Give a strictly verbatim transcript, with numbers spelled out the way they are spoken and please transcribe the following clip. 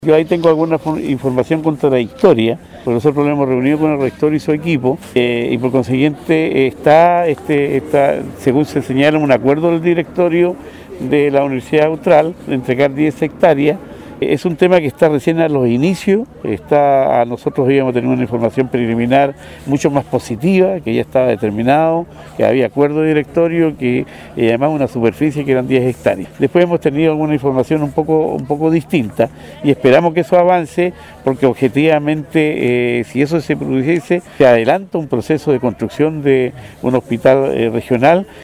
Yo ahí tengo alguna información contradictoria, porque nosotros lo hemos reunido con el rector y su equipo, eh, y por consiguiente está, este, está, según se señala, un acuerdo del directorio de la Universidad Austral de entregar diez hectáreas. Es un tema que está recién a los inicios, está, nosotros íbamos a tener una información preliminar mucho más positiva, que ya estaba determinado, que había acuerdo de directorio, que eh, además una superficie que eran diez hectáreas. Después hemos tenido alguna información un poco, un poco distinta y esperamos que eso avance, porque objetivamente, eh, si eso se produjese, se adelanta un proceso de construcción de un hospital eh, regional.